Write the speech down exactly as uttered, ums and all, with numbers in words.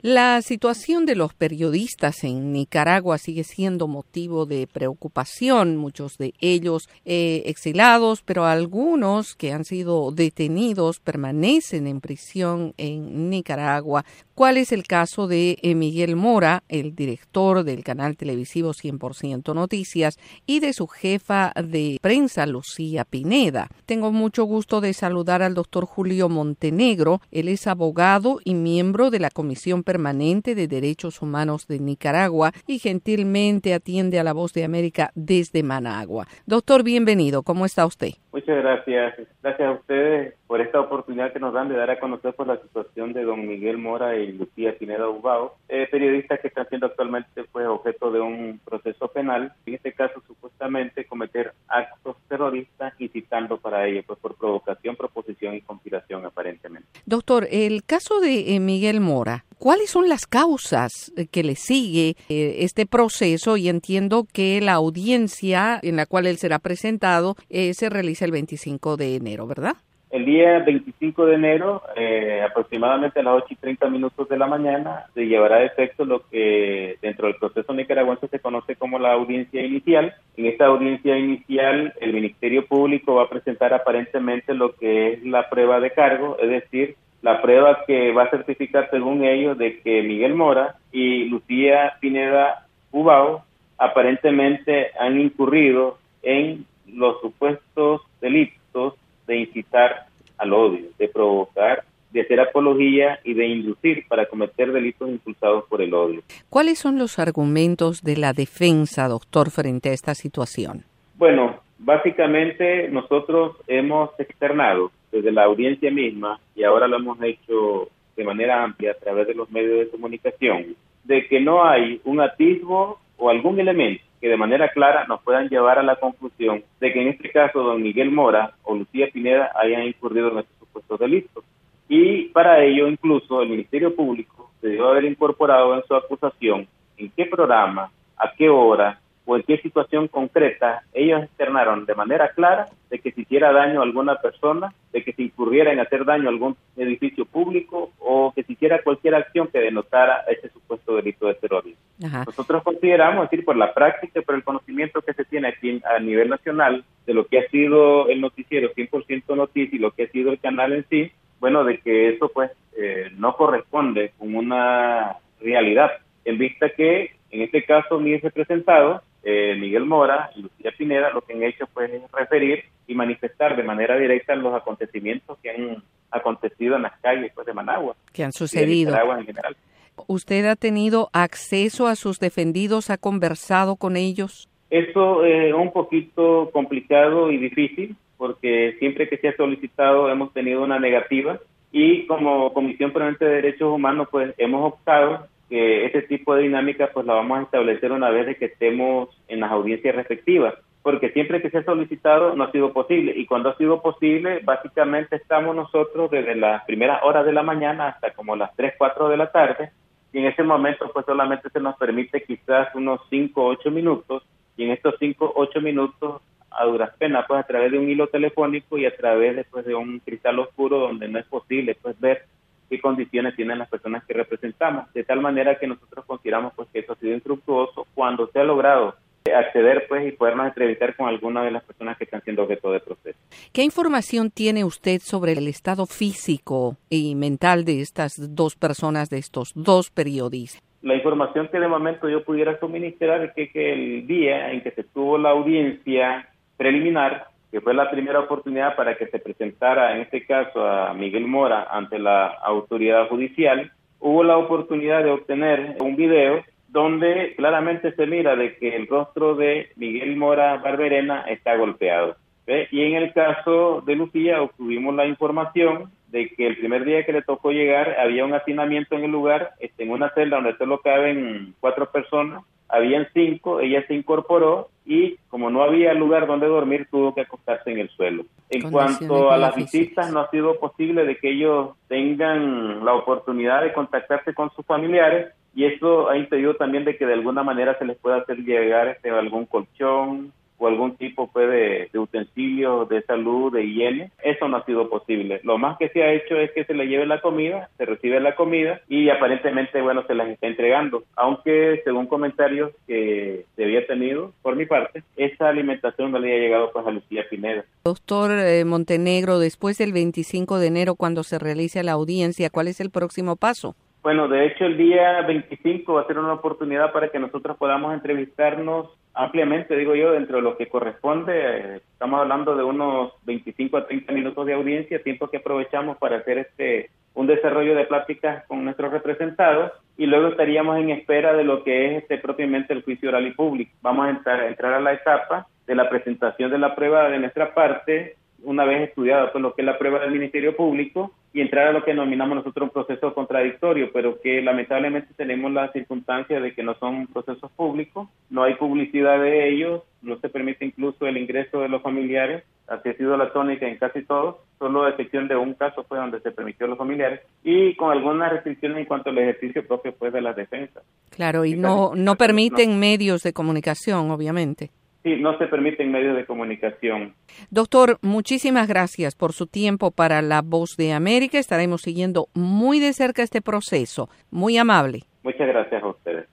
La situación de los periodistas en Nicaragua sigue siendo motivo de preocupación, muchos de ellos eh, exilados, pero algunos que han sido detenidos permanecen en prisión en Nicaragua. ¿Cuál es el caso de eh, Miguel Mora, el director del canal televisivo cien por ciento Noticias, y de su jefa de prensa, Lucía Pineda? Tengo mucho gusto de saludar al doctor Julio Montenegro. Él es abogado y miembro de la Comisión Permanente de Derechos Humanos de Nicaragua y gentilmente atiende a La Voz de América desde Managua. Doctor, bienvenido. ¿Cómo está usted? Muchas gracias. Gracias a ustedes por esta oportunidad que nos dan de dar a conocer por la situación de don Miguel Mora y Lucía Pineda Ubao, eh, periodistas que están siendo actualmente pues objeto de un proceso penal, en este caso supuestamente cometer actos terroristas incitando para ello, pues por provocación, proposición y conspiración aparentemente. Doctor, el caso de eh, Miguel Mora, ¿cuáles son las causas que le sigue eh, este proceso? Y entiendo que la audiencia en la cual él será presentado eh, se realiza el veinticinco de enero, ¿verdad? El día veinticinco de enero, eh, aproximadamente a las ocho y treinta minutos de la mañana, se llevará a efecto lo que dentro del proceso nicaragüense se conoce como la audiencia inicial. En esta audiencia inicial, el Ministerio Público va a presentar aparentemente lo que es la prueba de cargo, es decir, la prueba que va a certificar según ellos de que Miguel Mora y Lucía Pineda Ubao aparentemente han incurrido en los supuestos delitos de incitar al odio, de provocar, de hacer apología y de inducir para cometer delitos impulsados por el odio. ¿Cuáles son los argumentos de la defensa, doctor, frente a esta situación? Bueno, básicamente nosotros hemos externado desde la audiencia misma, y ahora lo hemos hecho de manera amplia a través de los medios de comunicación, de que no hay un atisbo o algún elemento que de manera clara nos puedan llevar a la conclusión de que en este caso don Miguel Mora o Lucía Pineda hayan incurrido en estos supuestos delitos. Y para ello incluso el Ministerio Público se debió haber incorporado en su acusación en qué programa, a qué hora o en qué situación concreta ellos externaron de manera clara de que se hiciera daño a alguna persona, de que se incurriera en hacer daño a algún edificio público o que se hiciera cualquier acción que denotara ese supuesto delito de terrorismo. Ajá. Nosotros consideramos, es decir, por la práctica y por el conocimiento que se tiene aquí a nivel nacional de lo que ha sido el noticiero cien por ciento Noticias y lo que ha sido el canal en sí, bueno, de que eso pues eh, no corresponde con una realidad, en vista que en este caso ni ese presentado Eh, Miguel Mora y Lucía Pineda lo que han hecho pues es referir y manifestar de manera directa los acontecimientos que han acontecido en las calles pues, de Managua. Que han sucedido. Y de Nicaragua en general. ¿Usted ha tenido acceso a sus defendidos? ¿Ha conversado con ellos? Eso es un poquito complicado y difícil porque siempre que se ha solicitado hemos tenido una negativa y como Comisión Permanente de Derechos Humanos pues hemos optado que este tipo de dinámica pues la vamos a establecer una vez de que estemos en las audiencias respectivas, porque siempre que se ha solicitado no ha sido posible, y cuando ha sido posible, básicamente estamos nosotros desde las primeras horas de la mañana hasta como las tres, cuatro de la tarde, y en ese momento pues solamente se nos permite quizás unos cinco, ocho minutos, y en estos cinco, ocho minutos a duras penas pues a través de un hilo telefónico y a través después de un cristal oscuro donde no es posible pues ver qué condiciones tienen las personas que representamos, de tal manera que nosotros consideramos pues que eso ha sido infructuoso cuando se ha logrado acceder pues y podernos entrevistar con alguna de las personas que están siendo objeto de proceso. ¿Qué información tiene usted sobre el estado físico y mental de estas dos personas, de estos dos periodistas? La información que de momento yo pudiera suministrar es que, que el día en que se tuvo la audiencia preliminar, que fue la primera oportunidad para que se presentara, en este caso, a Miguel Mora ante la autoridad judicial, hubo la oportunidad de obtener un video donde claramente se mira de que el rostro de Miguel Mora Barberena está golpeado. ¿Ve? Y en el caso de Lucía obtuvimos la información de que el primer día que le tocó llegar había un hacinamiento en el lugar, este, en una celda donde solo caben cuatro personas, habían cinco, ella se incorporó y como no había lugar donde dormir, tuvo que acostarse en el suelo. En cuanto a las visitas, no ha sido posible de que ellos tengan la oportunidad de contactarse con sus familiares y eso ha impedido también de que de alguna manera se les pueda hacer llegar este, algún colchón o algún tipo pues, de, de utensilios de salud, de higiene. Eso no ha sido posible. Lo más que se ha hecho es que se le lleve la comida, se recibe la comida y aparentemente, bueno, se las está entregando. Aunque, según comentarios que se había tenido por mi parte, esa alimentación no le había llegado pues a Lucía Pineda. Doctor eh, Montenegro, después del veinticinco de enero, cuando se realice la audiencia, ¿cuál es el próximo paso? Bueno, de hecho el día veinticinco va a ser una oportunidad para que nosotros podamos entrevistarnos ampliamente, digo yo, dentro de lo que corresponde. Estamos hablando de unos veinticinco a treinta minutos de audiencia, tiempo que aprovechamos para hacer este un desarrollo de pláticas con nuestros representados y luego estaríamos en espera de lo que es este propiamente el juicio oral y público. Vamos a entrar, a entrar a la etapa de la presentación de la prueba de nuestra parte, una vez estudiado pues, lo que es la prueba del Ministerio Público, y entrar a lo que denominamos nosotros un proceso contradictorio, pero que lamentablemente tenemos la circunstancia de que no son procesos públicos, no hay publicidad de ellos, no se permite incluso el ingreso de los familiares, así ha sido la tónica en casi todos, solo a excepción de un caso fue donde se permitió a los familiares, y con algunas restricciones en cuanto al ejercicio propio pues, de las defensas. Claro, y no, no permiten medios de comunicación, obviamente. Sí, no se permiten medios de comunicación. Doctor, muchísimas gracias por su tiempo para La Voz de América. Estaremos siguiendo muy de cerca este proceso. Muy amable. Muchas gracias a ustedes.